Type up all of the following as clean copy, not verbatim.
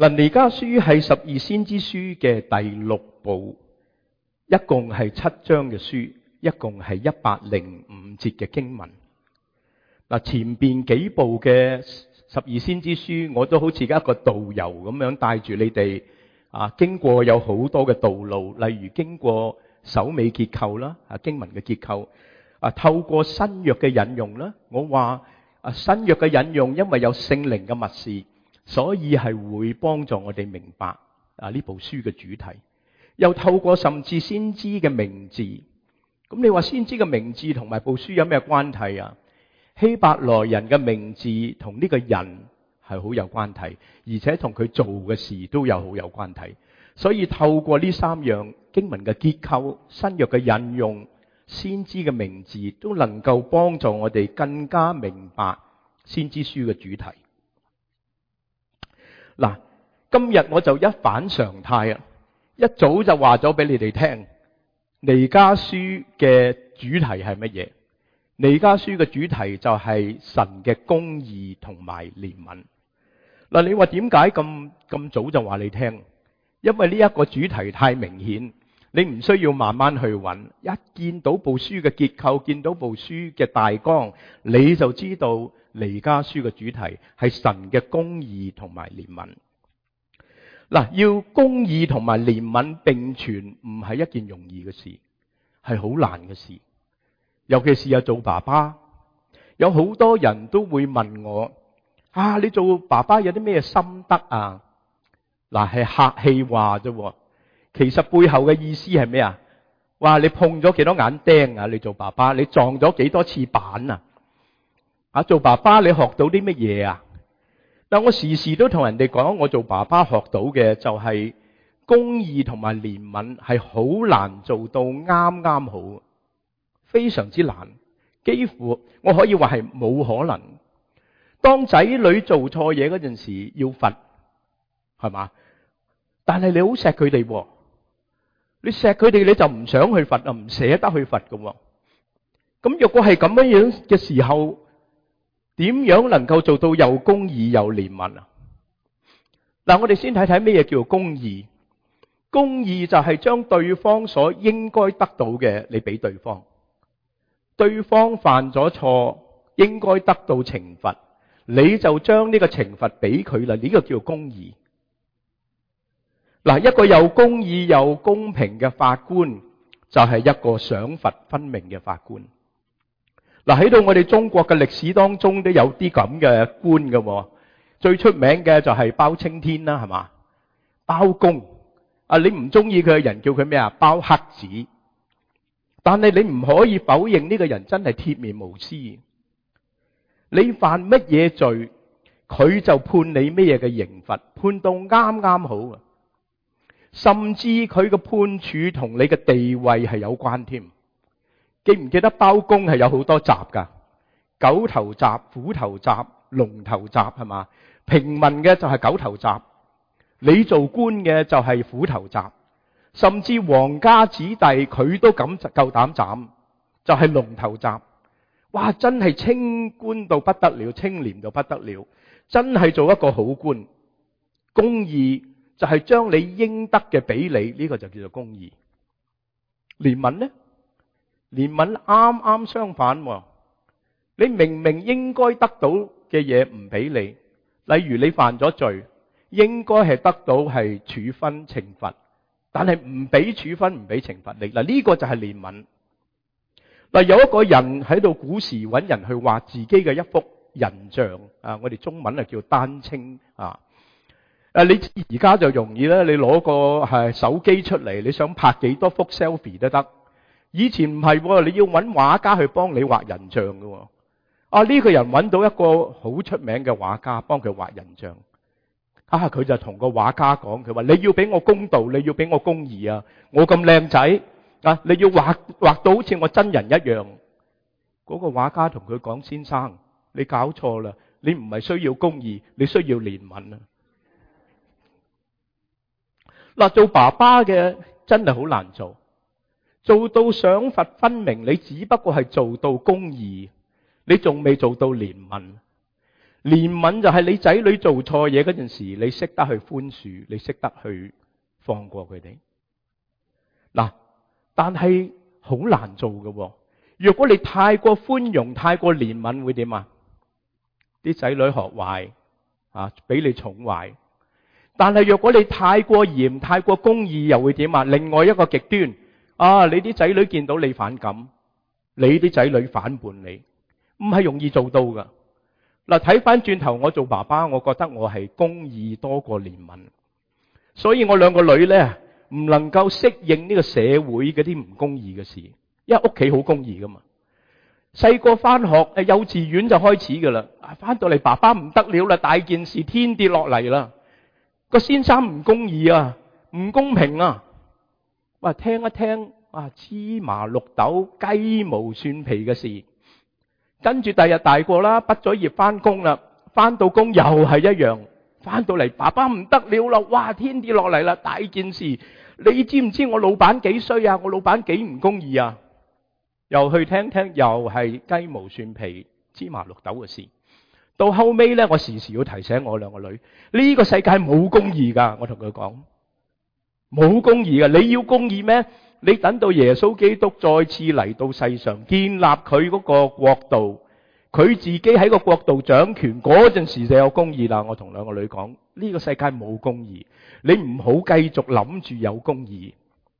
嗱，彌迦書係十二先知書嘅第6部，一共係7章嘅書，一共係105節嘅經文。嗱，前邊幾部嘅十二先知書，我都好似一個導遊咁樣帶住你哋經過有好多嘅道路，例如經過首尾結構啦，經文嘅結構，透過新約嘅引用啦。我話新約嘅引用，因為有聖靈嘅默示，所以係會幫助我哋明白呢部書嘅主題。又透過甚至先知嘅名字，咁你話先知嘅名字同埋部書有咩關係啊？希伯來人嘅名字同呢個人係好有關係，而且同佢做嘅事都有好有關係。所以透過呢3樣經文嘅結構、新約嘅引用、先知嘅名字，都能夠幫助我哋更加明白先知書嘅主題。嗱，今日我就一反常態啊，一早就話咗俾你哋聽，彌迦書嘅主題係乜嘢？彌迦書嘅主題就係神嘅公義同埋憐憫。嗱，你話點解咁早就話你聽？因為呢一個主題太明顯，你唔需要慢慢去揾，一見到部書嘅結構，見到部書嘅大綱，你就知道彌迦書嘅主題係神嘅公義同埋憐憫。嗱，要公義同埋憐憫並存，唔係一件容易嘅事，係好難嘅事。尤其是做爸爸，有好多人都會問我：你做爸爸有啲咩心得啊？嗱，係客氣話啫，其實背後嘅意思係咩啊？話你碰咗幾多眼釘啊？你做爸爸，你撞咗幾多次板啊？做爸爸你學到啲乜嘢啊？但我時時都同人哋講，我做爸爸學到嘅就係公義同埋憐憫係好難做到啱啱好，非常之難，幾乎我可以話係冇可能。當仔女做錯嘢嗰陣時要罰，係嘛？但係你好錫佢哋，你錫佢哋你就唔想去罰啊，唔捨得去罰㗎。咁若果係咁樣嘅時候，點樣能夠做到又公義又憐憫啊？嗱，我哋先睇睇咩嘢叫公義。公義就係將對方所應該得到嘅，你俾對方。對方犯咗錯，應該得到懲罰，你就將呢個懲罰俾佢啦。呢個叫公義。嗱，一個又公義又公平嘅法官，就係一個賞罰分明嘅法官。嗱，喺到我哋中國嘅歷史當中都有啲咁嘅官嘅，最出名嘅就係包青天啦，係嘛？包公你唔中意佢嘅人叫佢咩啊？包黑子。但係你唔可以否認呢個人真係鐵面無私。你犯乜嘢罪，佢就判你乜嘢嘅刑罰，判到啱啱好啊！甚至佢嘅判處同你嘅地位係有關添。記唔記得包公係有好多閘噶？狗頭閘、虎頭閘、龍頭閘，係嘛？平民嘅就係狗頭閘，你做官嘅就係虎頭閘，甚至皇家子弟佢都夠膽斬，就係龍頭閘。哇！真係清官到不得了，清廉到不得了，真係做一個好官。公義就係將你應得嘅俾你，呢個就叫做公義。憐憫呢？憐憫啱啱相反，你明明應該得到嘅嘢唔俾你，例如你犯咗罪，應該係得到係處分懲罰，但係唔俾處分唔俾懲罰你。嗱，呢個就係憐憫。嗱，有一個人喺度古時揾人去畫自己嘅一幅人像啊，我哋中文叫丹青啊。你而家就容易啦，你攞個手機出嚟，你想拍幾多幅 selfie 都得。以前唔係，你要揾畫家去幫你畫人像嘅。呢個人揾到一個好出名嘅畫家幫佢畫人像。佢就同個畫家講，佢話你要俾我公道，你要俾我公義啊！我咁靚仔你要畫到好似我真人一樣。嗰個畫家同佢講，先生，你搞錯啦，你唔係需要公義，你需要憐憫啊！嗱，做爸爸嘅真係好難做。做到賞罰分明，你只不過係做到公義，你仲未做到憐憫。 憐憫就係你仔女做錯嘢嗰陣時，你識得去寬恕，你識得去放過佢哋。嗱，但係好難做嘅。如果你太過寬容、太過憐憫，會點啊？啲仔女學壞啊，俾你寵壞。但係若果你太過嚴、太過公義，又會點啊？另外一個極端啊，你啲仔女見到你反感，你啲仔女反叛你，唔係容易做到噶。嗱，睇翻轉頭，我做爸爸，我覺得我係公義多過憐憫，所以我兩個女呢，唔能夠適應呢個社會嗰啲唔公義嘅事，因為屋企好公義噶嘛。細個翻學，幼稚園就開始噶啦，翻到嚟爸爸唔得了啦，大件事，天跌落嚟啦，個先生唔公義啊，唔公平啊，哇，聽一聽啊，芝麻綠豆雞毛蒜皮嘅事。跟住第日大個啦，畢咗業翻工啦，翻到工又係一樣，翻到嚟爸爸唔得了啦，哇，天跌落嚟啦，大件事，你知唔知我老闆幾衰啊？我老闆幾唔公義啊？又去聽聽，又係雞毛蒜皮芝麻綠豆嘅事。到後尾呢，我時時要提醒我兩個女，呢個世界冇公義噶，我同佢講，冇公義噶，你要公義咩？你等到耶穌基督再次嚟到世上，建立佢嗰個國度，佢自己喺個國度掌權嗰陣時就有公義啦。我同兩個女講，呢個世界冇公義，你唔好繼續諗住有公義。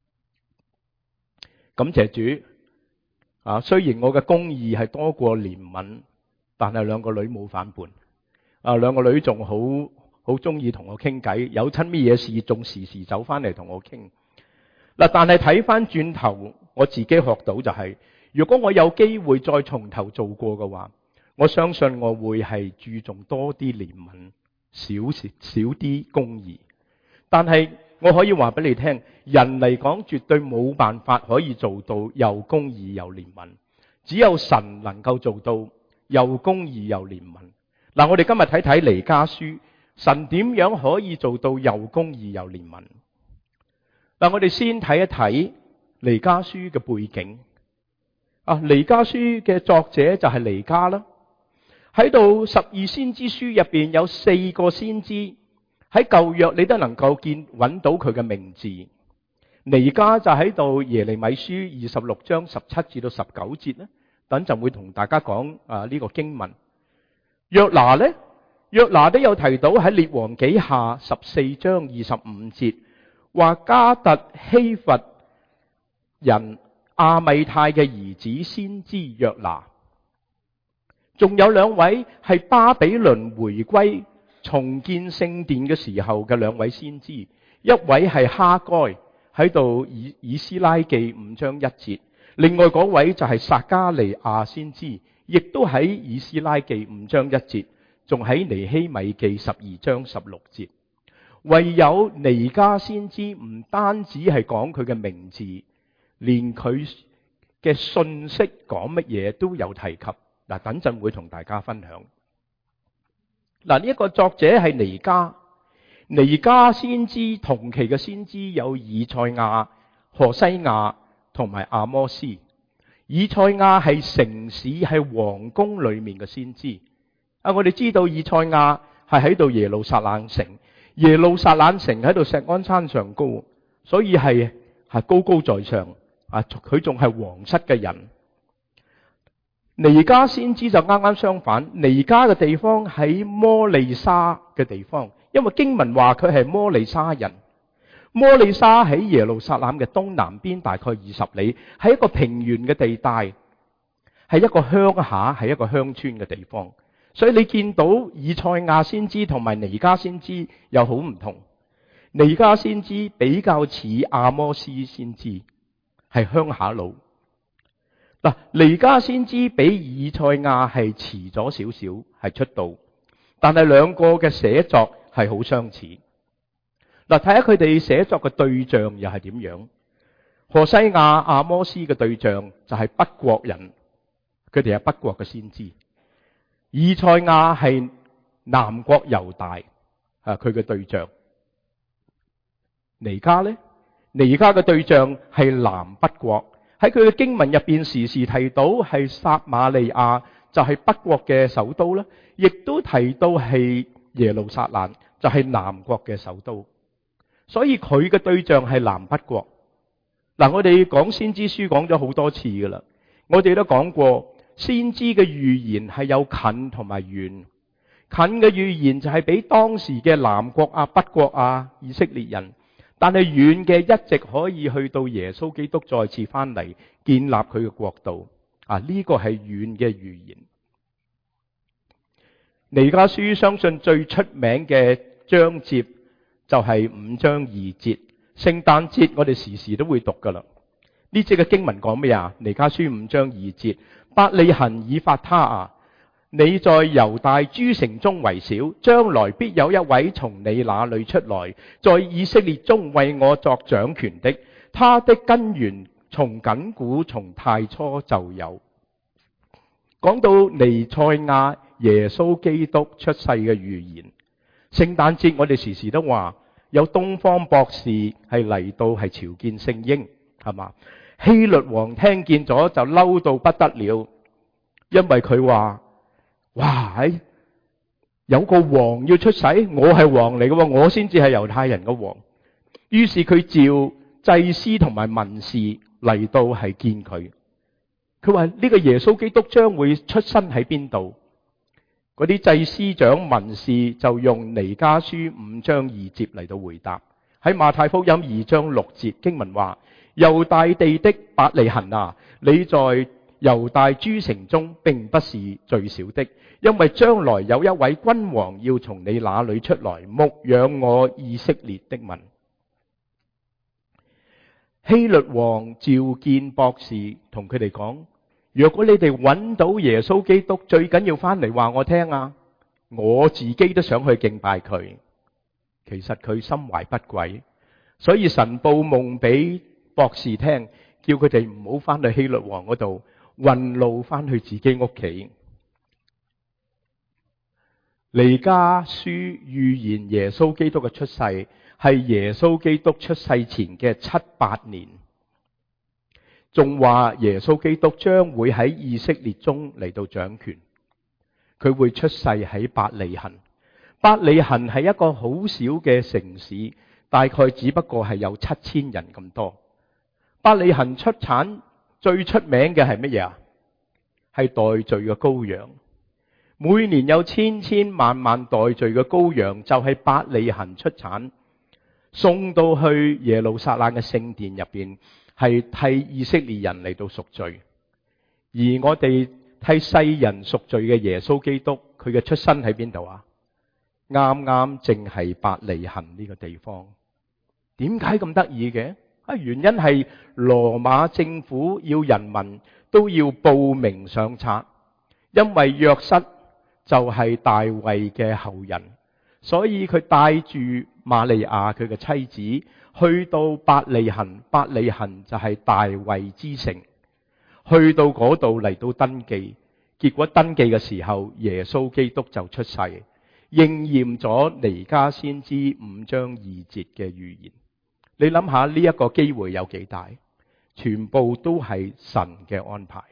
感謝主啊！雖然我嘅公義係多過憐憫，但係兩個女冇反叛啊！兩個女仲好中意同我傾偈，有親乜嘢事仲時時走翻嚟同我傾。嗱，但係睇翻轉頭，我自己學到就係，如果我有機會再從頭做過嘅話，我相信我會係注重多啲憐憫，少啲公義。但係我可以話俾你聽，人嚟講絕對冇辦法可以做到又公義又憐憫，只有神能夠做到又公義又憐憫。嗱，我哋今日睇睇彌迦書，神點樣可以做到又公義又憐憫？嗱，我哋先睇一睇彌迦書嘅背景。啊，彌迦書嘅作者就係彌迦啦。喺度12先知書入邊有4個先知，喺舊約你都能夠揾到佢嘅名字。彌迦就喺度耶利米書26章17至到19節咧，等陣會同大家講呢個經文。約拿呢，約拿都有提到喺列王紀下14章25節。話加特希弗人亞米太嘅兒子先知約拿，仲有2位係巴比倫回歸重建聖殿嘅時候嘅2位先知，一位係哈該喺度以斯拉記5章1節，另外嗰位就係撒迦利亞先知，亦都喺以斯拉記5章1節，仲喺尼希米記12章16節。唯有彌迦先知唔單止係講佢嘅名字，連佢嘅信息講乜嘢都有提及。嗱，等陣會同大家分享。嗱，呢一個作者係彌迦，彌迦先知同期嘅先知有以賽亞、何西亞同埋阿摩斯。以賽亞係城市係皇宮裏面嘅先知。我哋知道以賽亞係喺度耶路撒冷城。耶路撒冷城喺度錫安山上高，所以係高高在上啊！佢仲係皇室嘅人。彌迦先知就啱啱相反，彌迦嘅地方喺摩利沙嘅地方，因為經文話佢係摩利沙人。摩利沙喺耶路撒冷嘅東南邊大概20里，係一個平原嘅地帶，係一個鄉下，係一個鄉村嘅地方。所以你見到以賽亞先知同埋彌迦先知又好唔同。彌迦先知比較似阿摩斯先知，係鄉下佬。嗱，彌迦先知比以賽亞係遲咗少少係出道，但係2個嘅寫作係好相似。嗱，睇下佢哋寫作嘅對象又係點樣。何西亞、阿摩斯嘅對象就係北國人，佢哋係北國嘅先知。以賽亞係南國猶大，佢嘅對象。彌迦呢？彌迦嘅對象係南北國，喺佢嘅經文入邊時時提到係撒瑪利亞就係北國嘅首都啦，亦都提到係耶路撒冷，就係南國嘅首都。所以佢嘅對象係南北國。嗱，我哋講先知書講咗好多次噶啦，我哋都講過先知嘅預言係有近同埋遠。近嘅預言就係俾當時嘅南國啊、北國啊、以色列人，但係遠嘅一直可以去到耶穌基督再次翻嚟建立佢嘅國度啊，呢個係遠嘅預言。彌迦書相信最出名嘅章節就係5章2節，聖誕節我哋時時都會讀噶啦。呢節嘅經文講咩啊？彌迦書5章2節，伯利恆以法他啊，你在猶大諸城中為小，將來必有一位從你那裏出來，在以色列中為我作掌權的，他的根源從亙古從太初就有。講到彌賽亞耶穌基督出世嘅預言，聖誕節我哋時時都話有東方博士係嚟到係朝見聖嬰，係嘛？希律王聽見咗就嬲到不得了，因為佢話：哇！有個王要出世，我係王嚟嘅，我先至係猶太人嘅王。於是佢召祭司同埋文士嚟到係見佢。佢話呢個耶穌基督將會出生喺邊度？嗰啲祭司長文士就用彌迦書5章2節嚟到回答。喺馬太福音2章6節經文話：猶大地的伯利恆啊，你在猶大諸城中並不是最小的，因為將來有一位君王要從你那裏出來，牧養我以色列的民。希律王召見博士，同佢哋講：若果你哋揾到耶穌基督，最緊要翻嚟話我聽啊！我自己都想去敬拜佢。其實佢心懷不軌，所以神報夢俾博士聽，叫佢哋唔好翻去希律王嗰度，運路翻去自己屋企。彌迦書預言耶穌基督嘅出世，係耶穌基督出世前嘅7-8年，仲話耶穌基督將會喺以色列中嚟到掌權，佢會出世喺伯利恆。伯利恆係一個好小嘅城市，大概只不過係有7000人咁多。伯利恆出產最出名嘅係乜嘢啊？係代罪嘅羔羊。每年有千千萬萬代罪嘅羔羊，就係伯利恆出產，送到去耶路撒冷嘅聖殿入邊，係替以色列人嚟到贖罪。而我哋替世人贖罪嘅耶穌基督，佢嘅出身喺邊度啊？啱啱正係伯利恆呢個地方。點解咁得意嘅？原因係羅馬政府要人民都要報名上冊，因為約瑟就係大衛嘅後人，所以佢帶住瑪利亞佢嘅妻子去到伯利恆。伯利恆就係大衛之城，去到嗰度嚟到登記。結果登記嘅時候，耶穌基督就出世，應驗咗彌迦先知5章2節嘅預言。你諗下呢一個機會有幾大？全部都係神嘅安排。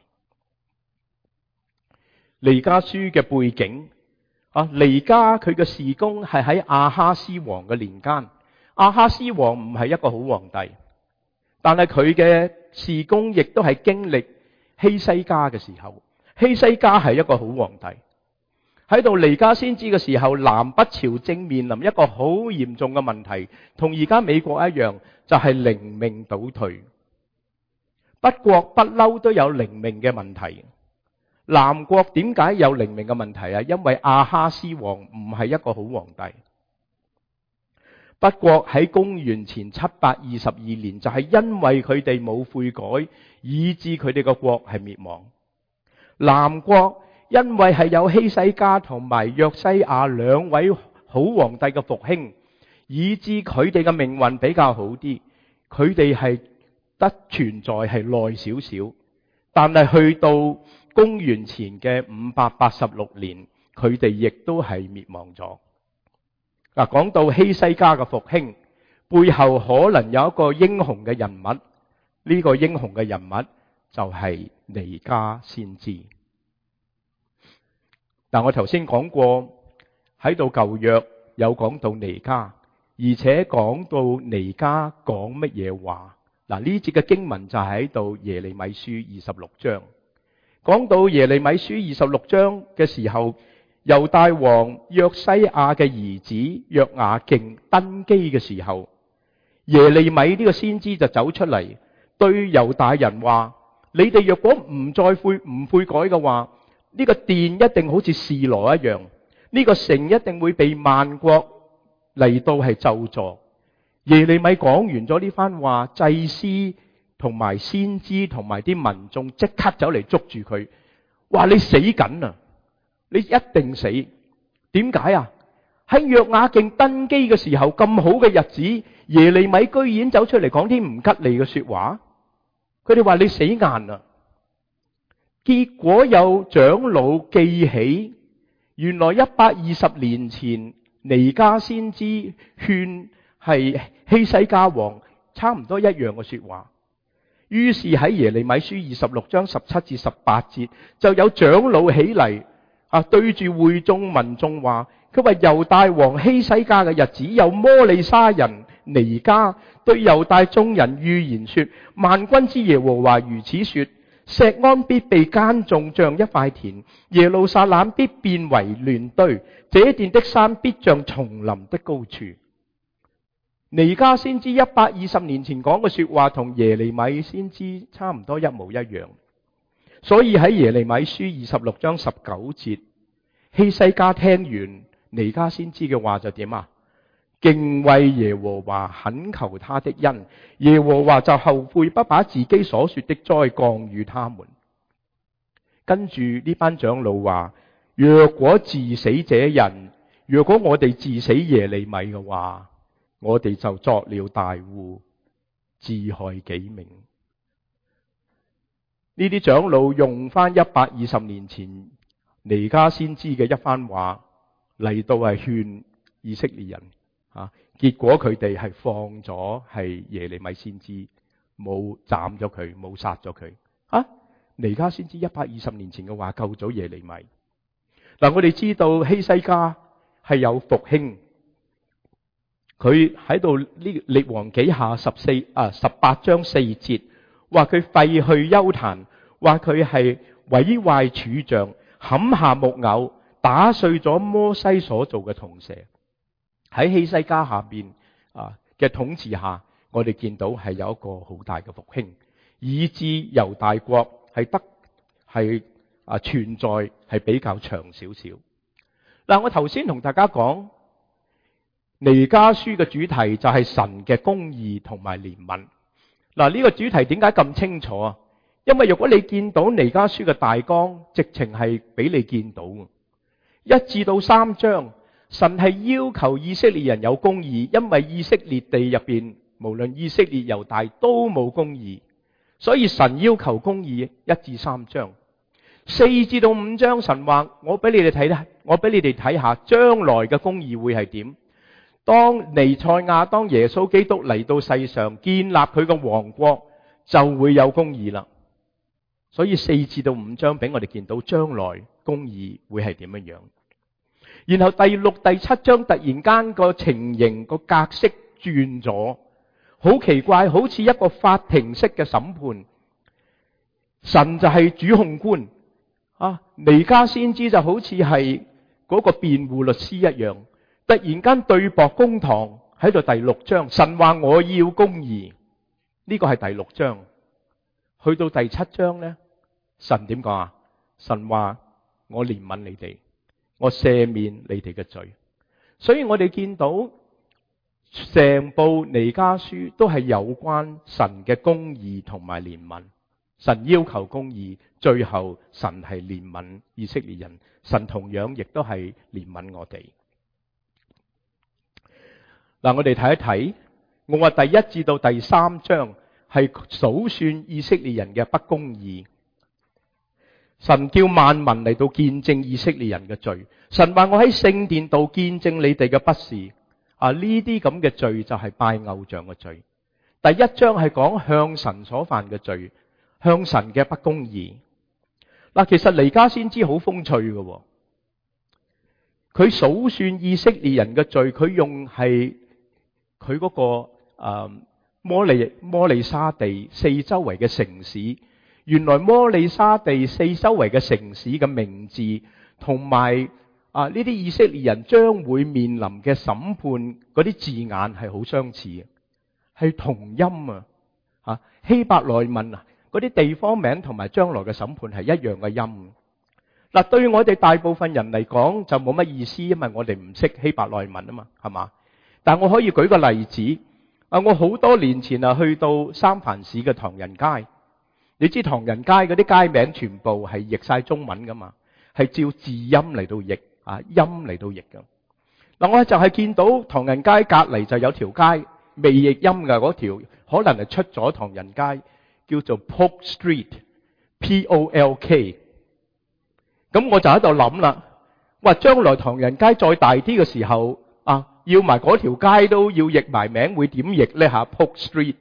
彌迦書嘅背景啊，彌迦佢嘅事工係喺亞哈斯王嘅年間。亞哈斯王唔係一個好皇帝，但係佢嘅事工亦都係經歷希西家嘅時候。希西家係一個好皇帝。喺度彌迦先知嘅時候，南北朝正面臨一個好嚴重嘅問題，同而家美國一樣，就係靈命倒退。北國不嬲都有靈命嘅問題。南國點解有靈命嘅問題啊？因為亞哈斯王唔係一個好皇帝。北國喺公元前722年，就係因為佢哋冇悔改，以致佢哋個國係滅亡。南國因為係有希西家同埋約西亞兩位好皇帝嘅復興，以致佢哋嘅命運比較好啲。佢哋係得存在係耐少少，但係去到公元前嘅586年，佢哋亦都係滅亡咗。嗱，講到希西家嘅復興，背後可能有一個英雄嘅人物，呢個英雄嘅人物就係彌迦先知。 但我頭先講過，喺度舊約有講到彌迦，而且講到彌迦講乜嘢話。嗱，呢節嘅經文就喺度耶利米書26章，講到耶利米書26章嘅時候，猶大王約西亞嘅兒子約雅敬登基嘅時候，耶利米呢個先知就走出嚟對猶大人話：你哋若果唔悔改嘅話，呢個殿一定好似示羅一樣，呢個城一定會被萬國嚟到係咒詛。耶利米講完咗呢番話，祭司同埋先知同埋啲民眾即刻走嚟捉住佢，話你死緊啊！你一定死。點解啊？喺約雅敬登基嘅時候，咁好嘅日子，耶利米居然走出嚟講啲唔吉利嘅說話，佢哋話你死硬啊！結果有長老記起，原來120年前彌迦先知勸係希西家王差唔多一樣嘅說話。於是喺耶利米書26章17至18節就有長老起嚟對住會眾民眾話，佢話猶大王希西家嘅日子，有摩利沙人彌迦對猶大眾人預言說，萬軍之耶和華如此說，錫安必被耕種像一塊田，耶路撒冷必變為亂堆，這殿的山必像叢林的高處。彌迦先知120年前講嘅說話同耶利米先知差唔多一模一樣，所以喺耶利米書26章19節，希西家聽完彌迦先知嘅話就點啊？敬畏耶和華，懇求他的恩，耶和華就後悔，不把自己所說的災降與他們。跟住呢班長老話，若果治死這人，若果我哋治死耶利米嘅話，我哋就作了大戶，自害己命。呢啲長老用翻120年前彌迦先知嘅一番話嚟到係勸以色列人。結果佢哋係放咗係耶利米先知，冇斬咗佢，冇殺咗佢。彌迦先知120年前嘅話救咗耶利米。嗱，我哋知道希西家係有復興，佢喺度呢列王紀下18章4節，話佢廢去邱壇，話佢係毀壞柱像，砍下木偶，打碎咗摩西所做嘅銅蛇。喺希西家下邊嘅統治下，我哋見到係有一個好大嘅復興，以致猶大國係存在係比較長少少。嗱，我頭先同大家講彌迦書嘅主題就係神嘅公義同埋憐憫。嗱，呢個主題點解咁清楚啊？因為如果你見到彌迦書嘅大綱，直情係俾你見到1至到3章。神係要求以色列人有公義，因為以色列地入邊，無論以色列猶大都冇公義，所以神要求公義。1至3章，4至到5章，神話我俾你哋睇下將來嘅公義會係點。當彌賽亞，當耶穌基督嚟到世上建立佢嘅王國，就會有公義啦。所以4至到5章俾我哋見到將來公義會係點樣樣。然後第6、第7章突然間個情形個格式轉咗，好奇怪，好似一個法庭式嘅審判。神就係主控官彌迦先知就好似係嗰個辯護律師一樣，突然間對簿公堂喺度。第6章，神話我要公義，呢個係第6章。去到第7章呢，神點講啊？神話我憐憫你哋，我赦免你哋嘅罪。所以我哋見到成部彌迦書都係有關神嘅公義同埋憐憫。神要求公義，最後神係憐憫以色列人，神同樣亦都係憐憫我哋。嗱，我哋睇一睇，我話第1至到第3章係數算以色列人嘅不公義。神叫萬民嚟到見證以色列人嘅罪。神話我喺聖殿度見證你哋嘅不是。呢啲咁嘅罪就係拜偶像嘅罪。第1章係講向神所犯嘅罪，向神嘅不公義。嗱，其實彌迦先知好風趣嘅。 佢數算以色列人嘅罪，佢用係佢嗰個摩利沙地四周圍嘅城市。原來摩利沙地四周圍嘅城市嘅名字，同埋呢啲以色列人將會面臨嘅審判嗰啲字眼係好相似嘅，係同音啊！希伯來文啊，嗰啲地方名同埋將來嘅審判係一樣嘅音。嗱，對我哋大部分人嚟講就冇乜意思，因為我哋唔識希伯來文啊嘛，係嘛？但我可以舉個例子，我好多年前去到三藩市嘅唐人街。你知唐人街嗰啲街名全部係譯晒中文噶嘛，係照字音嚟到譯音嚟到譯噶。嗱，我就係見到唐人街隔離就有條街未譯音噶，嗰條可能係出咗唐人街，叫做 Polk Street P-O-L-K。咁我就喺度諗啦，哇！將來唐人街再大啲嘅時候要埋嗰條街都要譯埋名，會點譯呢吓 Polk Street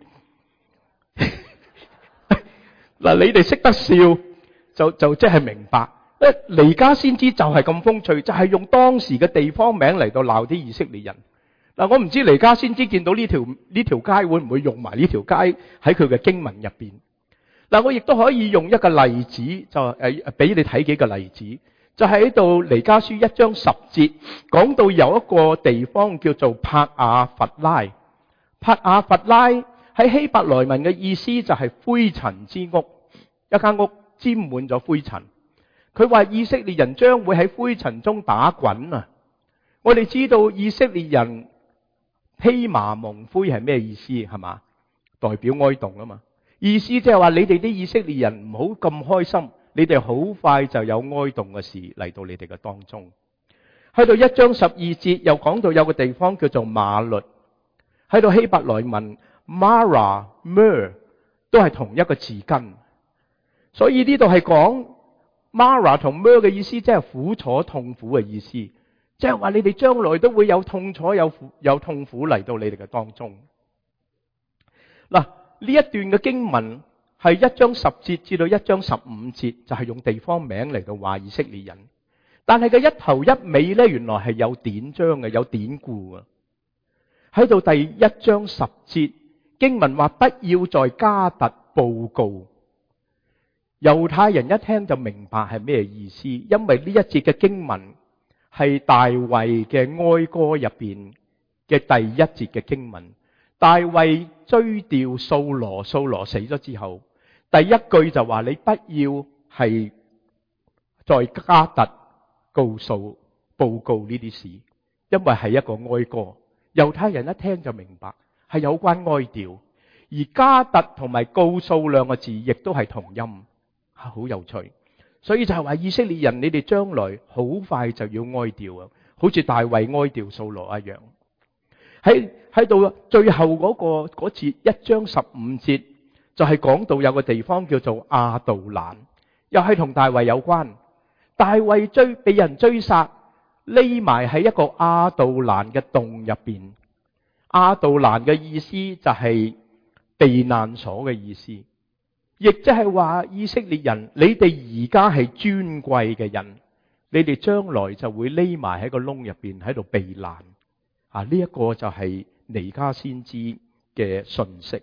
嗱，你哋識得笑就即係明白。彌迦先知就係咁風趣，就係用當時嘅地方名嚟到鬧啲以色列人。嗱，我唔知彌迦先知見到呢條街會唔會用埋呢條街喺佢嘅經文入邊。嗱，我亦都可以用一個例子，就俾你睇幾個例子，就喺度彌迦書1章10節講到有一個地方叫做帕亞弗拉。帕亞弗拉喺希伯來文嘅意思就係灰塵之屋，一間屋沾滿咗灰塵。佢話以色列人將會喺灰塵中打滾啊！我哋知道以色列人披麻蒙灰係咩意思係嘛？代表哀慟啊嘛。意思即係話你哋啲以色列人唔好咁開心，你哋好快就有哀慟嘅事嚟到你哋嘅當中。去到1章12節又講到有個地方叫做馬律，喺度希伯來文 Mara Mer 都係同一個字根，所以呢度係講 Mara 同 Mer 嘅意思，即係苦楚痛苦嘅意思，即係話你哋將來都會有痛楚有痛苦嚟到你哋嘅當中。嗱，呢一段嘅經文係1章10節至到1章15節，就係用地方名嚟到話以色列人。但係佢一頭一尾呢，原來係有典章嘅，有典故嘅。喺度第1章10節經文話，不要在加特報告。猶太人一聽就明白係咩意思，因為呢一節嘅經文係大衛嘅哀歌入邊嘅第一節嘅經文。大衛追悼掃羅，掃羅死咗之後，第一句就話你不要係在加特報告呢啲事，因為係一個哀歌。猶太人一聽就明白係有關哀悼，而加特同埋告訴兩個字亦都係同音，好有趣。所以就係話以色列人，你哋將來好快就要哀悼啊，好似大衛哀悼掃羅一樣。喺度最後嗰節1章15節就係講到有個地方叫做亞杜蘭，又係同大衛有關。大衛被人追殺，匿埋喺一個亞杜蘭嘅洞入邊。亞杜蘭嘅意思就係避難所嘅意思，亦即係話以色列人，你哋而家係尊貴嘅人，你哋將來就會匿埋喺個窿入邊喺度避難。呢一個就係彌迦先知嘅訊息。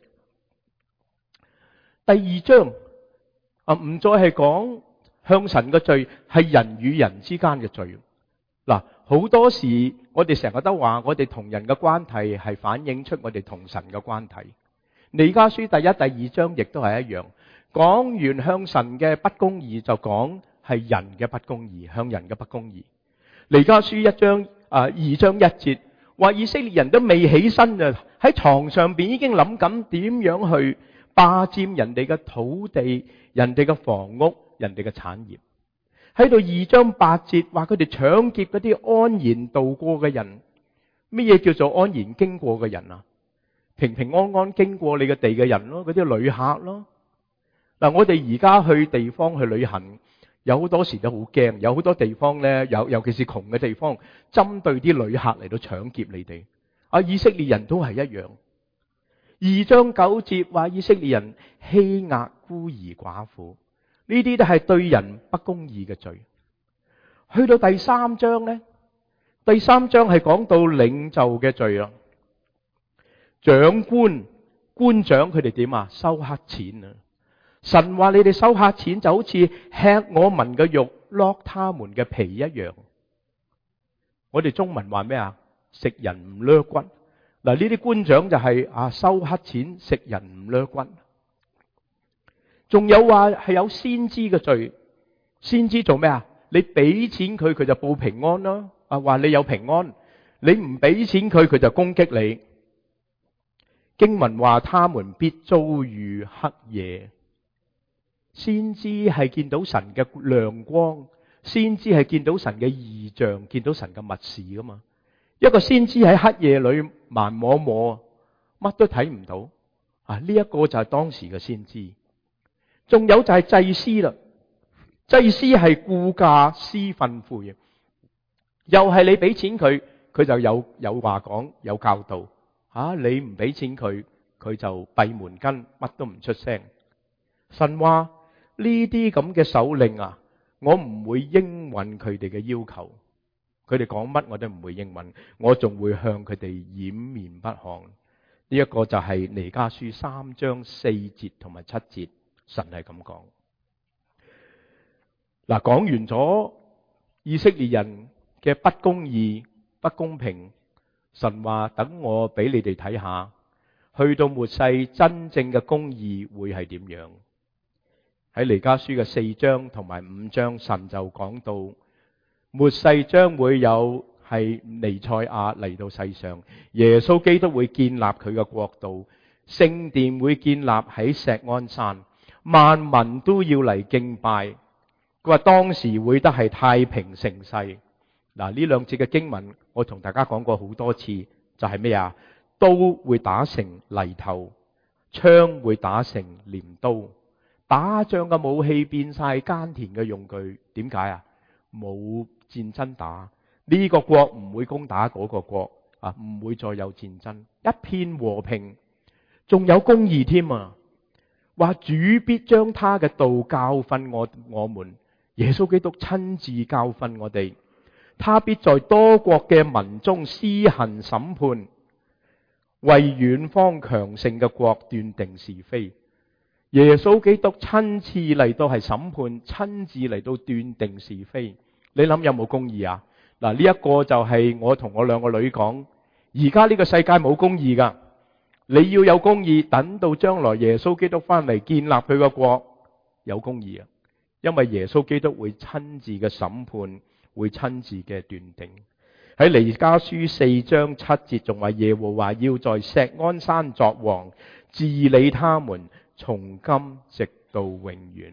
第2章唔再係講向神嘅罪，係人與人之間嘅罪。嗱，好多時我哋成日都話，我哋同人嘅關係係反映出我哋同神嘅關係。彌迦書第1、第2章亦都係一樣，講完向神嘅不公義，就講係人嘅不公義，向人嘅不公義。彌迦書2章1節。話以色列人都未起身啊，喺床上邊已經諗緊點樣去霸佔人哋嘅土地、人哋嘅房屋、人哋嘅產業。喺度2章8節話佢哋搶劫嗰啲安然度過嘅人。乜嘢叫做安然經過嘅人啊？平平安安經過你嘅地嘅人咯，嗰啲旅客咯。嗱，我哋而家去地方去旅行，有好多時都好驚，有好多地方呢，尤其是窮嘅地方，針對啲旅客嚟到搶劫你哋。以色列人都係一樣。2章9節話以色列人欺壓孤兒寡婦，呢啲都係對人不公義嘅罪。去到第3章呢， 第3章係講到領袖嘅罪啊，長官、官長佢哋點啊？收黑錢啊！神話你哋收黑錢就好似吃我民嘅肉，剝他們嘅皮一樣。我哋中文話咩啊？食人唔掠骨。嗱，呢啲官長就係收黑錢，食人唔掠骨。仲有話係有先知嘅罪，先知做咩啊？你俾錢佢，佢就報平安咯。話你有平安，你唔俾錢佢，佢就攻擊你。經文話他們必遭遇黑夜。先知係見到神嘅亮光，先知係見到神嘅異象，見到神嘅密事噶嘛。一個先知喺黑夜裏盲摸摸，乜都睇唔到。呢一個就係當時嘅先知。仲有就係祭司啦，祭司係顧駕司訓誨嘅，又係你俾錢佢，佢就有話講，有教導。你唔俾錢佢，佢就閉門羹，乜都唔出聲。神話呢啲咁嘅首領啊，我唔會應允佢哋嘅要求，佢哋講乜我都唔會應允，我仲會向佢哋掩面不看。呢一個就係彌迦書3章4節同埋7節，神係咁講。嗱，講完咗以色列人嘅不公義、不公平，神話等我俾你哋睇下，去到末世真正嘅公義會係點樣？喺彌迦書嘅4章同埋5章，神就講到末世將會有係彌賽亞嚟到世上，耶穌基督會建立佢嘅國度，聖殿會建立喺錫安山，萬民都要嚟敬拜。佢話當時會得係太平盛世。嗱，呢兩節嘅經文我同大家講過好多次，就係咩啊？刀會打成犁頭，槍會打成鐮刀，打仗嘅武器變晒耕田嘅用具。點解啊？冇戰爭打，呢個國唔會攻打嗰個國啊，唔會再有戰爭，一片和平，仲有公義添啊！話主必將他嘅道教訓我們，耶穌基督親自教訓我哋，他必在多國嘅民中施行審判，為遠方強盛嘅國斷定是非。耶穌基督親自嚟到係審判，親自嚟到斷定是非。你諗有冇公義啊？嗱，呢一個就係我同我兩個女講，而家呢個世界冇公義噶，你要有公義，等到將來耶穌基督翻嚟建立佢個國，有公義啊！因為耶穌基督會親自嘅審判，會親自嘅斷定。喺彌迦書4章7節仲話耶和華要在錫安山作王，治理他們，從今直到永遠。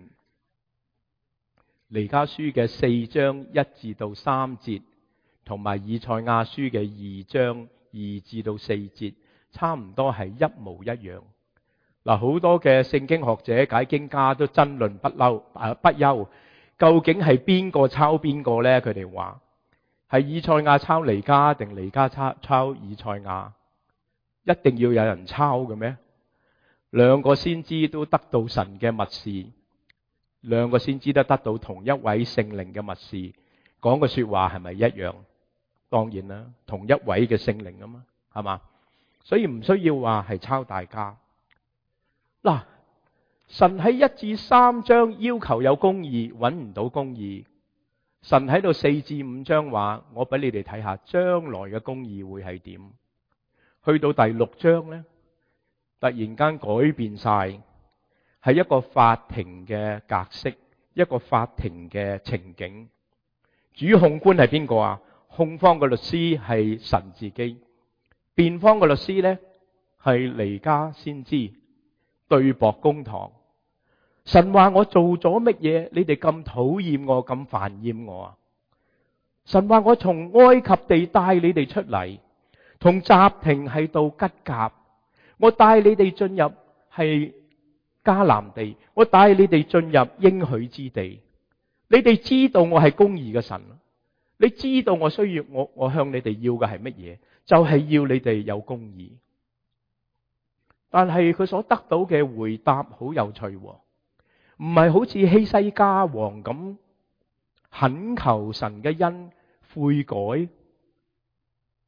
彌迦書嘅4章1至到3節，同埋以賽亞書嘅2章2至到4節，差唔多係一模一樣。嗱，好多嘅聖經學者、解經家都爭論不休，究竟係邊個抄邊個呢？佢哋話係以賽亞抄彌迦定彌迦抄以賽亞？一定要有人抄嘅咩？兩個先知都得到神嘅默示，兩個先知都得到同一位聖靈嘅默示，講嘅說話係咪一樣？當然啦，同一位嘅聖靈啊嘛，係嘛？所以唔需要話係抄大家。嗱，神喺1至3章要求有公義，揾唔到公義。神喺度4至5章話，我俾你哋睇下將來嘅公義會係點。去到第6章呢，突然間改變晒，係一個法庭嘅格式，一個法庭嘅情景。主控官係邊個啊？控方嘅律師係神自己，辯方嘅律師呢係彌迦先知，對簿公堂。神話我做咗乜嘢？你哋咁討厭我，咁煩厭我啊？神話我從埃及地帶你哋出嚟，同什亭係到吉甲，我帶你哋進入係迦南地，我帶你哋進入應許之地。你哋知道我係公義嘅神，你知道我需要我向你哋要嘅係乜嘢？就係要你哋有公義。但係佢所得到嘅回答好有趣，唔係好似希西家王咁懇求神嘅恩悔改，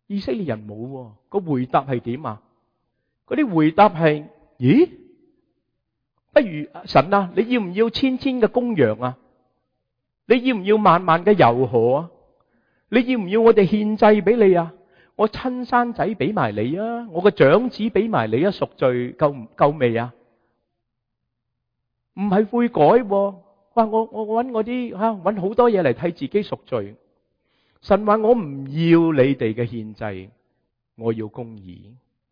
以色列人冇喎，個回答係點啊？嗰啲回答係，咦？不如神啊，你要唔要千千嘅公羊啊？你要唔要萬萬嘅油河啊？你要唔要我哋獻祭俾你啊？我親生仔俾埋你啊，我個長子俾埋你啊，贖罪夠未啊？唔係悔改喎，話我揾我啲揾好多嘢嚟替自己贖罪。神話我唔要你哋嘅獻祭，我要公義。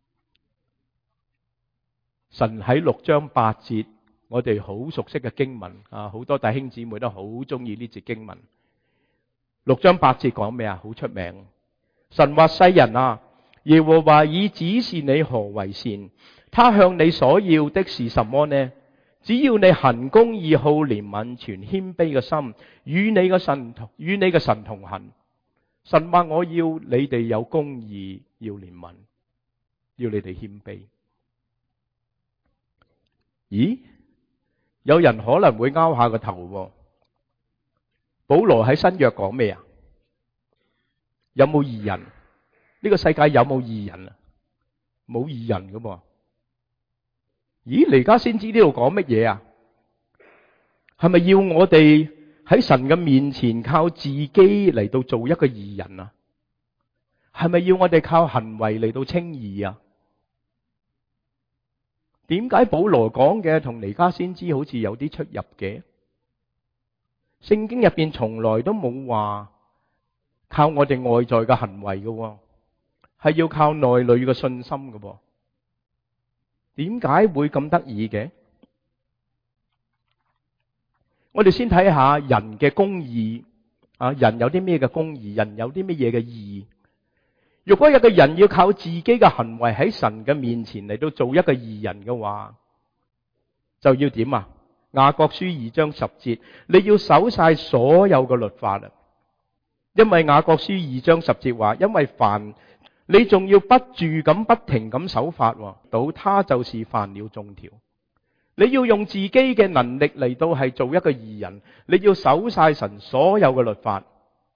神喺6章8節，我哋好熟悉嘅經文啊，好多弟兄姊妹都好中意呢節經文。6章8節講咩啊？好出名。神話世人啊，耶和華已指示你何為善，他向你所要的是什麼呢？只要你行公義、好憐憫、存謙卑嘅心，與你嘅神同行。神話我要你哋有公義，要憐憫，要你哋謙卑。咦？有人可能會拗下個頭喎。保羅喺新約講咩啊？有冇義人？呢個世界有冇義人啊？冇義人噶噃。咦？彌迦先知呢度講乜嘢啊？係咪要我哋喺神嘅面前靠自己嚟到做一個義人啊？係咪要我哋靠行為嚟到稱義啊？點解保羅講嘅同彌迦先知好似有啲出入嘅？聖經入邊從來都冇話靠我哋外在嘅行為嘅，係要靠內裏嘅信心嘅。點解會咁得意嘅？我哋先睇下人嘅公義啊，人有啲咩嘅公義，人有啲乜嘢嘅義。如果有個人要靠自己嘅行為喺神嘅面前嚟到做一個義人嘅話，就要點啊？雅各書2章10節，你要守晒所有嘅律法啊！因為雅各書2章10節話，因為凡你仲要不住咁不停咁守法，到他就是犯了眾條。你要用自己嘅能力嚟到係做一個義人，你要守晒神所有嘅律法，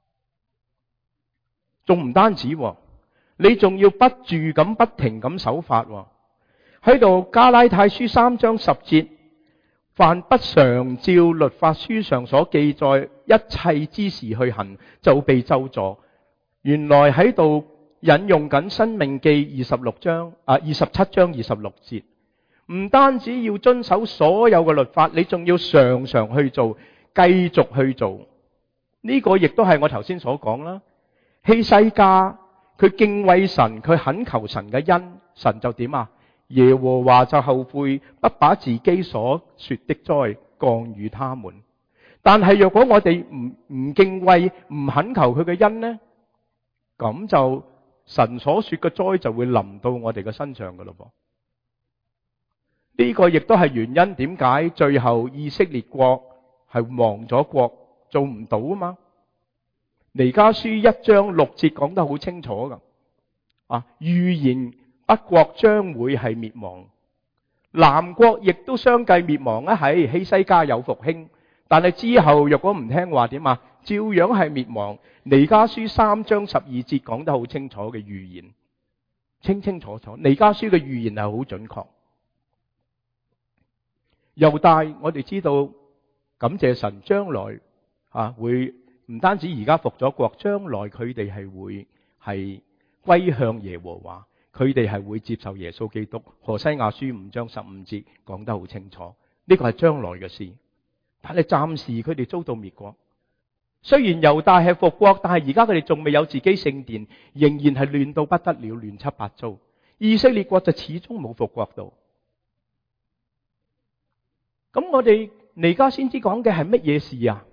仲唔單止，你仲要不住咁不停咁守法。喺度加拉太書3章10節，凡不常照律法書上所記載一切之事去行，就被咒詛。原來喺度引用緊申命記27章26節，唔單止要遵守所有嘅律法，你仲要常常去做，繼續去做。呢個亦都係我頭先所講啦。希西家佢敬畏神，佢懇求神嘅恩，神就點啊？耶和華就後悔，不把自己所說的災降與他們。但係若果我哋唔敬畏，唔懇求佢嘅恩呢，咁就神所說嘅災就會臨到我哋嘅身上噶咯噃。呢個亦都係原因，點解最後以色列國係亡咗國，做唔到啊嘛？彌迦書1章6節講得好清楚噶，預言北國將會係滅亡，南國亦都相繼滅亡啊！係希西家有復興，但係之後若果唔聽話點啊？照樣係滅亡。彌迦書3章12節講得好清楚嘅預言，清清楚楚。彌迦書嘅預言係好準確。猶大我哋知道，感謝神將來會唔單止而家復咗國，將來佢哋係會係歸向耶和華，佢哋係會接受耶穌基督。何西阿書5章15節講得好清楚，呢個係將來嘅事。但係暫時佢哋遭到滅國。雖然猶大係復國，但係而家佢哋仲未有自己聖殿，仍然係亂到不得了，亂七八糟。以色列國就始終冇復國到。咁我哋彌迦先知講嘅係乜嘢事啊？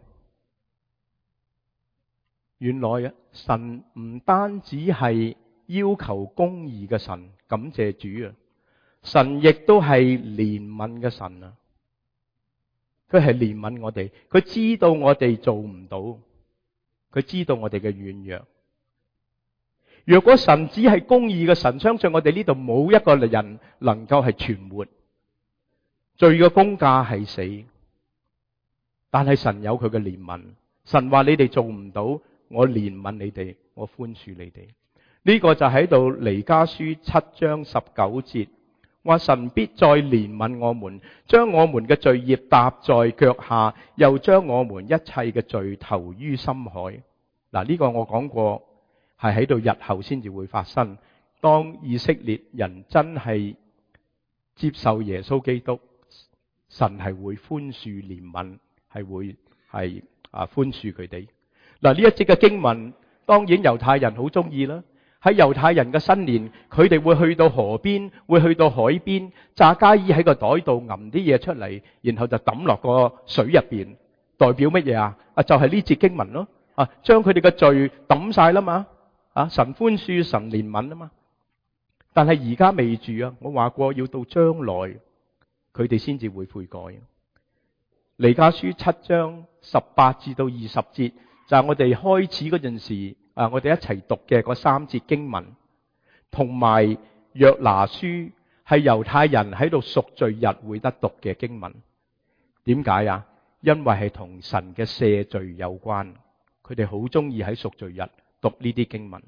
原來神唔單止係要求公義嘅神，感謝主啊！神亦都係憐憫嘅神啊！佢係憐憫我哋，佢知道我哋做唔到，佢知道我哋嘅軟弱。若果神只係公義嘅神，相信我哋呢度冇一個人能夠係存活。罪嘅工價係死，但係神有佢嘅憐憫。神話你哋做唔到，我憐憫你哋，我寬恕你哋。 呢個就喺度彌迦書7章19節，話神必再憐憫我們，將我們嘅罪孽踏在腳下，又將我們一切嘅罪投於深海。嗱，呢個我講過，係喺度日後先至會發生。當以色列人真係接受耶穌基督，神係會寬恕憐憫，係會寬恕佢哋。嗱，呢一節嘅經文，當然猶太人好中意啦。喺猶太人嘅新年，佢哋會去到河邊，會去到海邊，炸加衣喺個袋度揞啲嘢出嚟，然後就抌落個水入邊，代表乜嘢啊？就係呢節經文咯。將佢哋嘅罪抌晒啦嘛。神寬恕，神憐憫啊嘛。但係而家未住啊，我話過要到將來，佢哋先至會悔改。彌迦書7章18至到20節，就係我哋開始嗰陣時，我哋一齊讀嘅嗰3節經文，同埋約拿書係猶太人喺度贖罪日會得讀嘅經文。點解啊？因為係同神嘅赦罪有關，佢哋好中意喺贖罪日讀呢啲經文。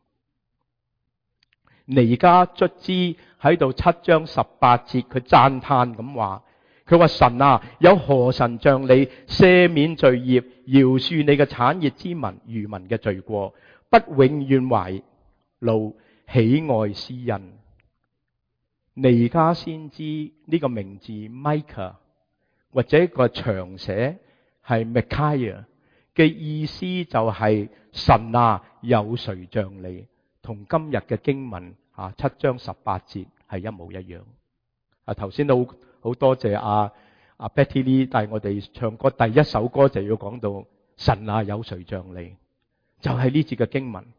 彌迦卒之喺度7章18節，佢讚嘆咁話，佢話神啊，有何神像你赦免罪孽，饒恕你嘅產業之民餘民嘅罪過，不永遠懷怒，喜愛施恩。彌迦先知呢個名字 Micah 或者個長寫係 Micaiah 嘅意思就係神啊，有誰像你？同今日嘅經文7章18節係一模一樣。頭先都好多謝阿 Betty Lee 帶我哋唱歌，第一首歌就要講到神啊，有誰像你？就係呢節嘅經文。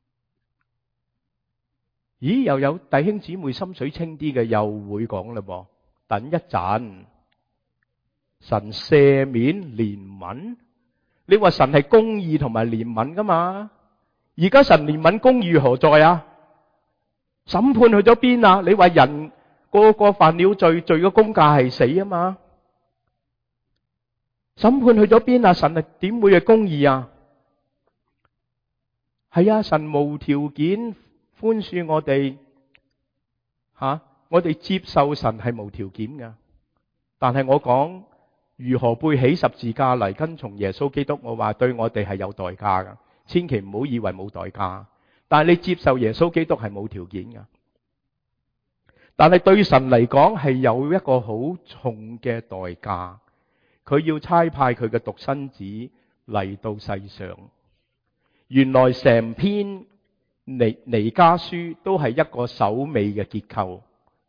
咦，又有弟兄姊妹心水清啲嘅又會講啦噃，等一陣。神赦免憐憫，你話神係公義同埋憐憫噶嘛？而家神憐憫公義何在啊？審判去咗邊啊？你話人個個犯了罪，罪嘅工價係死啊嘛？審判去咗邊啊？神係點會係公義啊？係啊，神無條件寬恕我哋，我哋接受神係無條件噶。但係我講如何背起十字架嚟跟從耶穌基督，我話對我哋係有代價噶。千祈唔好以為冇代價，但係你接受耶穌基督係冇條件噶。但係對神嚟講係有一個好重嘅代價，佢要差派佢嘅獨生子嚟到世上。原來成篇彌迦書都係一個首尾嘅結構，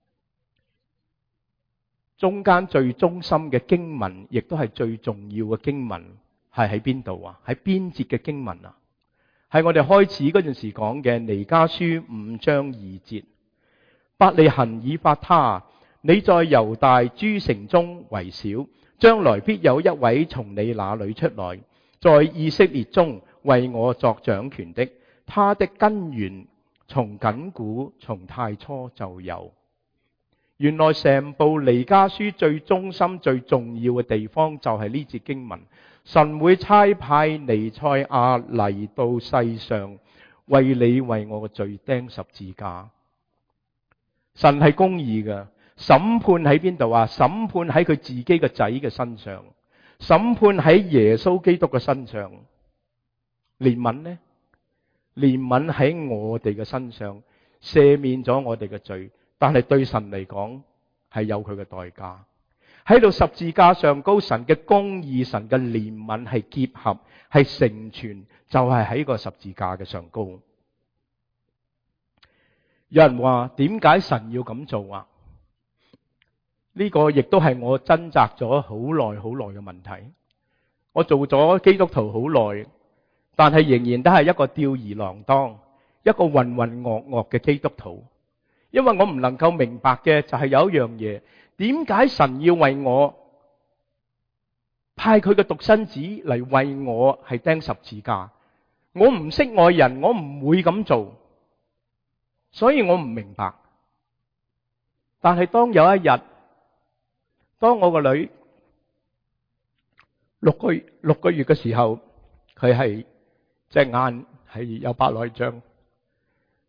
中間最中心嘅經文亦都係最重要嘅經文，係喺邊度啊？喺邊節嘅經文啊？係我哋開始嗰陣時講嘅彌迦書5章2節。伯利恆以法他，你在猶大諸城中為小，將來必有一位從你那裏出來，在以色列中為我作掌權的，他的根源從亙古從太初就有。原來成部彌迦書最中心最重要嘅地方就係呢節經文，神會差派彌賽亞嚟到世上，為你為我嘅罪釘十字架。神係公義嘅，審判喺邊度啊？審判喺佢自己嘅仔嘅身上，審判喺耶穌基督嘅身上。憐憫呢？憐憫喺我哋嘅身上，赦免咗我哋嘅罪，但係對神嚟講係有佢嘅代價。喺度十字架上高，神嘅公義、神嘅憐憫係結合，係成全，就係喺個十字架嘅上高。有人話點解神要咁做啊？呢個亦都係我掙扎咗好耐嘅問題。我做咗基督徒好耐，但係仍然都係一個吊兒郎當、一個渾渾噩噩嘅基督徒。因為我唔能夠明白嘅就係有一樣嘢，點解神要為我派佢嘅獨生子嚟為我係釘十字架？我唔識愛人，我唔會咁做。所以我唔明白，但係當有一日，當我個女六個月嘅時候，佢係隻眼係有白內障，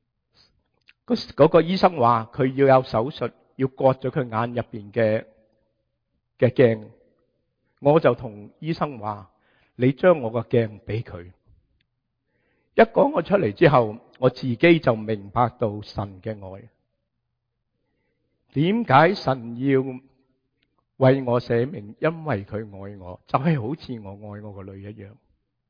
嗰個醫生話佢要有手術，要割咗佢眼入邊嘅鏡。我就同醫生話：你將我個鏡俾佢。一講我出嚟之後，我自己就明白到神嘅愛。點解神要為我捨命？因為佢愛我，就係好似我愛我個女一樣。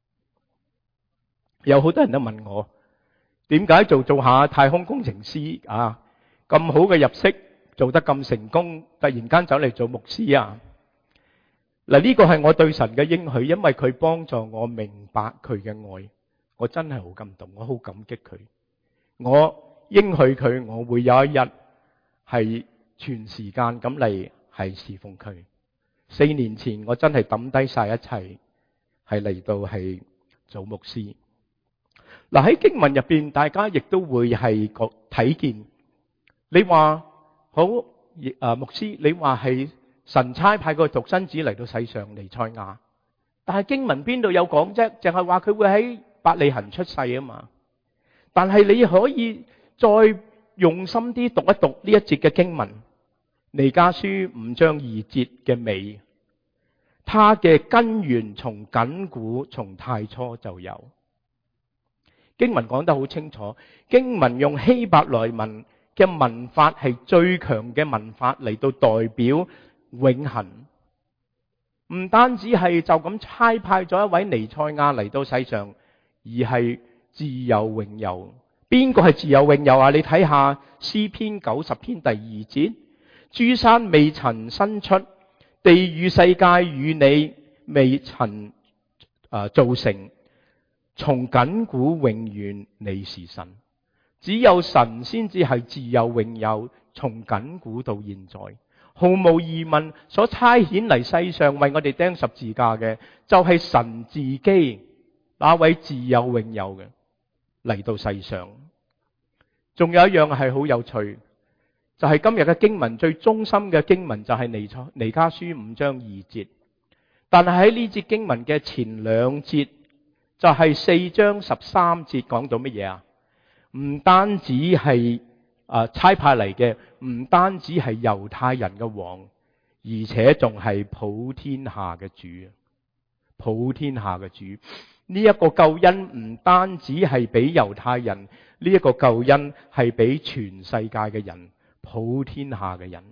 有好多人都問我，點解做下太空工程師啊，咁好嘅入息，做得咁成功，突然間走嚟做牧師啊？嗱，呢個係我對神嘅應許，因為佢幫助我明白佢嘅愛，我真係好感動，我好感激佢。我應許佢，我會有一日係全時間咁嚟係侍奉佢。4年前我真係抌低晒一切，係嚟到係做牧師。嗱，喺經文入邊，大家亦都會係睇見，你話好牧師，你話係神差派個獨生子嚟到世上彌賽亞，但係經文邊度有講啫？淨係話佢會喺伯利恆出世啊嘛。但係你可以再用心啲讀一讀呢一節嘅經文，彌迦書5章2節嘅尾，他嘅根源從亙古從太初就有。經文講得好清楚，經文用希伯來文嘅文法係最強嘅文法嚟到代表永恆，唔單止係就咁差派咗一位彌賽亞嚟到世上，而係自有永有。邊個係自有永有啊？你睇下詩篇90篇第2節，諸山未曾生出，地與世界與你未曾造成，從亙古永遠你是神。只有神先至係自有永有，從亙古到現在，毫無疑問，所差遣嚟世上為我哋釘十字架嘅，就係神自己，那位自有永有嘅嚟到世上。仲有一樣係好有趣，就係今日嘅經文最中心嘅經文就係彌迦書5章2節，但係喺呢節經文嘅前兩節，就係4章13節講到乜嘢啊？唔單止係差派嚟嘅，唔單止係猶太人嘅王，而且仲係普天下嘅主。普天下嘅主，呢一個救恩唔單止係俾猶太人，呢一個救恩係俾全世界嘅人，普天下嘅人。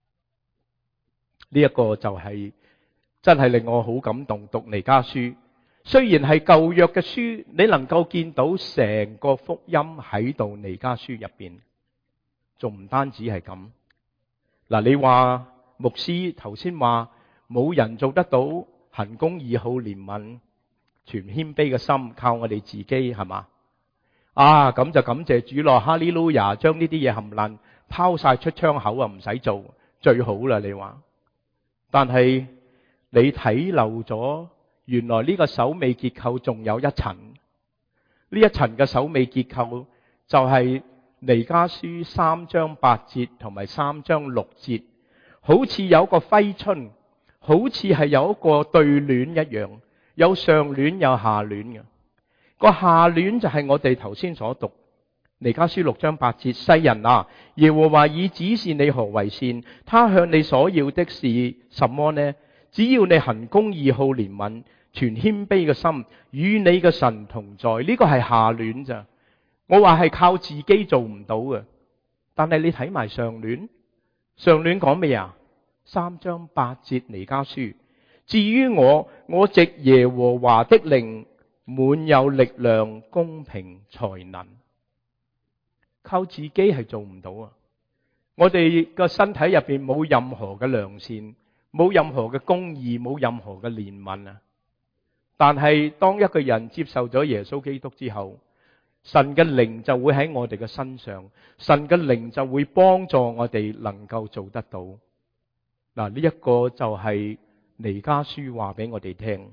呢一個就係真係令我好感動。讀彌迦書，雖然係舊約嘅書，你能夠見到成個福音喺度彌迦書入邊，仲唔單止係咁。嗱，你話牧師頭先話冇人做得到行公義、好憐憫、全謙卑嘅心，靠我哋自己係嘛？咁就感謝主咯，哈利路亞，將呢啲嘢冚唪唥拋晒出窗口啊，唔使做最好啦。你話，但係你睇漏咗，原來呢個首尾結構仲有一層。呢一層嘅首尾結構就係彌迦書3章8節同埋3章6節，好似有個揮春，好似係有一個對聯一樣，有上聯有下聯嘅。個下聯就係我哋頭先所讀彌迦書6章8節，世人啊，耶和華已指示你何為善，他向你所要的是什麼呢？只要你行公義、好憐憫、全謙卑嘅心，與你嘅神同在。呢個係下聯咋，我話係靠自己做唔到嘅。但係你睇埋上聯，上聯講咩啊？3章8節彌迦書，至於我藉耶和華的靈，滿有力量、公平、才能。靠自己係做唔到啊！我哋個身體入邊冇任何嘅良善，冇任何嘅公義，冇任何嘅憐憫啊！但係當一個人接受咗耶穌基督之後，神嘅靈就會喺我哋嘅身上，神嘅靈就會幫助我哋能夠做得到。嗱，呢一個就係彌迦書話俾我哋聽。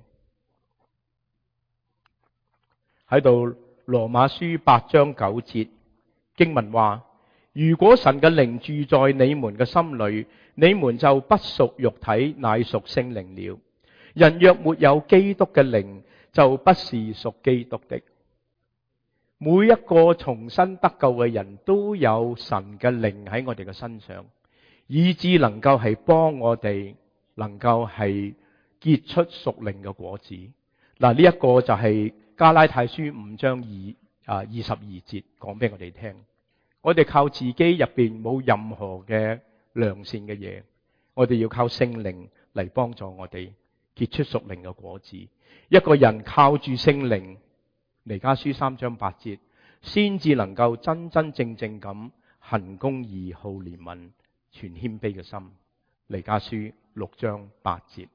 喺度羅馬書8章9節經文話，如果神嘅靈住在你們嘅心裏，你們就不屬肉體，乃屬聖靈了。人若沒有基督嘅靈，就不是屬基督的。 每一個重新得救嘅人都有神嘅靈喺我哋嘅身上，以致能夠係幫我哋能夠係結出屬靈嘅果子。嗱，呢一個就係加拉太書5章22節講俾我哋聽。我哋靠自己入邊冇任何嘅良善嘅嘢，我哋要靠聖靈嚟幫助我哋結出屬靈嘅果子。一個人靠住聖靈，彌迦書3章8節，先至能夠真真正正咁行公義、好憐憫、存謙卑嘅心。彌迦書6章8節。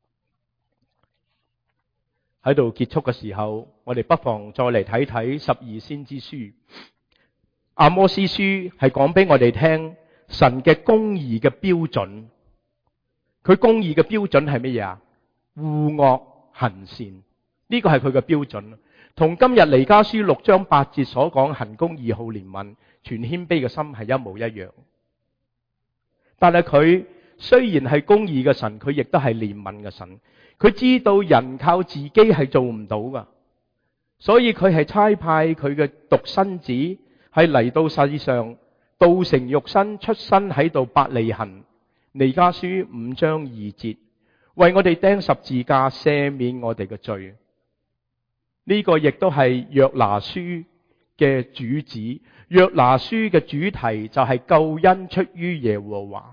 喺度結束嘅時候，我哋不妨再嚟睇睇12先知書。阿摩司書係講俾我哋聽神嘅公義嘅標準。佢公義嘅標準係乜嘢啊？護惡行善，呢個係佢嘅標準。同今日彌迦書6章8節所講行公義、好憐憫、存謙卑嘅心係一模一樣。但係佢雖然係公義嘅神，佢亦都係憐憫嘅神。佢知道人靠自己係做唔到噶，所以佢係差派佢嘅獨生子係嚟到世上，道成肉身，出生喺度伯利恆。彌迦書5章2節，為我哋釘十字架，赦免我哋嘅罪。呢個亦都係約拿書嘅主旨。約拿書嘅主題就係救恩出於耶和華。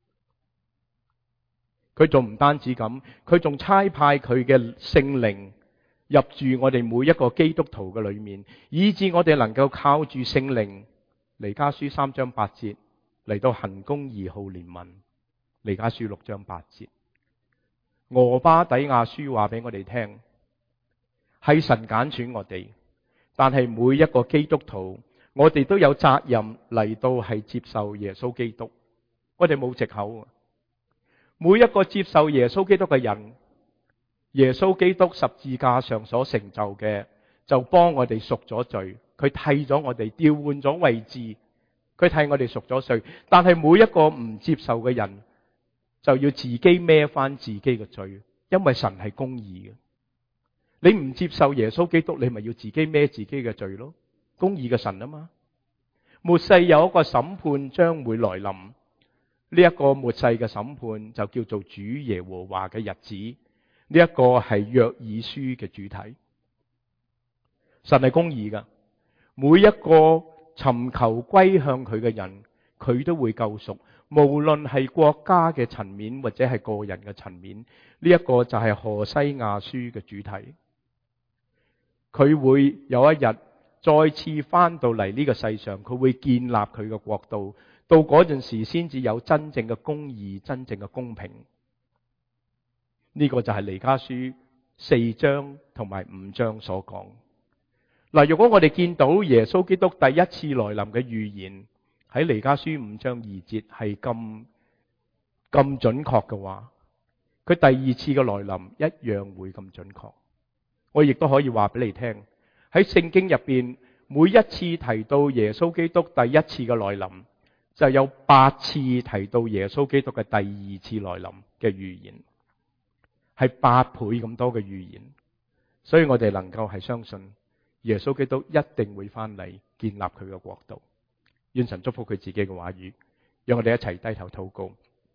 佢仲唔單止咁，佢仲差派佢嘅聖靈入住我哋每一個基督徒嘅裏面，以致我哋能夠靠住聖靈，彌迦書3章8節嚟到行公義、好憐憫。彌迦書6章8節，俄巴底亞書話俾我哋聽，係神揀選我哋，但係每一個基督徒，我哋都有責任嚟到係接受耶穌基督。我哋冇藉口。每一個接受耶穌基督嘅人，耶穌基督十字架上所成就嘅，就幫我哋贖咗罪。佢替咗我哋，調換咗位置，佢替我哋贖咗罪。但係每一個唔接受嘅人，就要自己孭翻自己嘅罪，因為神係公義嘅。你唔接受耶穌基督，你咪要自己孭自己嘅罪咯。公義嘅神啊嘛。末世有一個審判將會來臨。呢一個末世嘅審判就叫做主耶和華嘅日子。呢一個係約珥書嘅主題。神係公義噶，每一個尋求歸向佢嘅人，佢都會救贖，無論係國家嘅層面或者係個人嘅層面。呢一個就係何西亞書嘅主題。佢會有一日再次翻到嚟呢個世上，佢會建立佢嘅國度。到嗰陣時先至有真正嘅公義，真正嘅公平。呢個就係彌迦書4章同埋5章所講。嗱，如果我哋見到耶穌基督第一次來臨嘅預言喺彌迦書5章2節係咁準確嘅話，佢第二次嘅來臨一樣會咁準確。我亦都可以話俾你聽，喺聖經入邊每一次提到耶穌基督第一次嘅來臨，就有8次提到耶穌基督嘅第二次來臨嘅預言，係8倍咁多嘅預言。所以我哋能夠係相信耶穌基督一定會翻嚟建立佢嘅國度。願神祝福佢自己嘅話語，讓我哋一齊低頭禱告。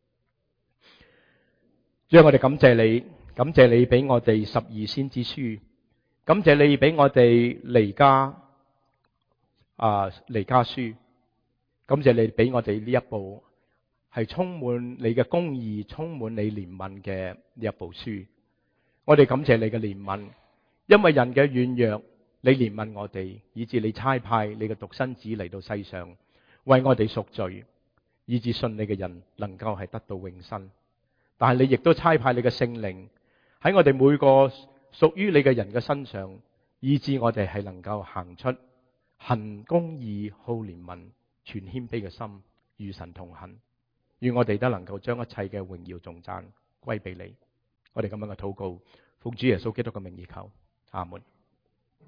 主啊，我哋感謝你，感謝你俾我哋12先知書，感謝你俾我哋彌迦書。感謝你俾我哋呢一部係充滿你嘅公義、充滿你憐憫嘅呢一部書。我哋感謝你嘅憐憫，因為人嘅軟弱，你憐憫我哋，以致你差派你嘅獨生子嚟到世上，為我哋贖罪，以致信你嘅人能夠係得到永生。但係你亦都差派你嘅聖靈喺我哋每個屬於你嘅人嘅身上，以致我哋係能夠行出行公義、好憐憫、全謙卑嘅心，與神同行。願我哋都能夠將一切嘅榮耀頌讚歸俾你。我哋咁樣嘅禱告，奉主耶穌基督嘅名義求，阿門。